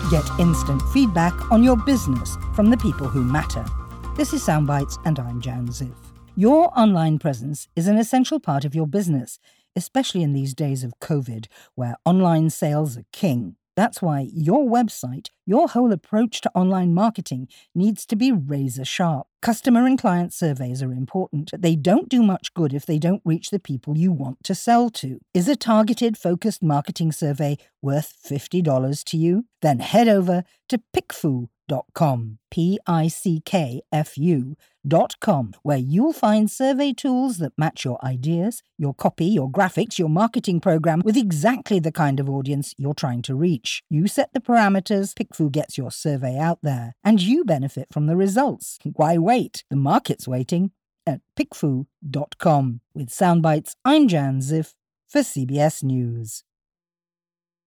Get instant feedback on your business from the people who matter. This is Soundbites, and I'm Jan Ziff. Your online presence is an essential part of your business, especially in these days of COVID, where online sales are king. That's why your website, your whole approach to online marketing needs to be razor sharp. Customer and client surveys are important, but they don't do much good if they don't reach the people you want to sell to. Is a targeted, focused marketing survey worth $50 to you? Then head over to pickfu.com, PICKFU.com, where you'll find survey tools that match your ideas, your copy, your graphics, your marketing program with exactly the kind of audience you're trying to reach. You set the parameters, PickFu gets your survey out there, and you benefit from the results. Why wait? The market's waiting at pickfu.com. With Soundbites, I'm Jan Ziff for CBS News.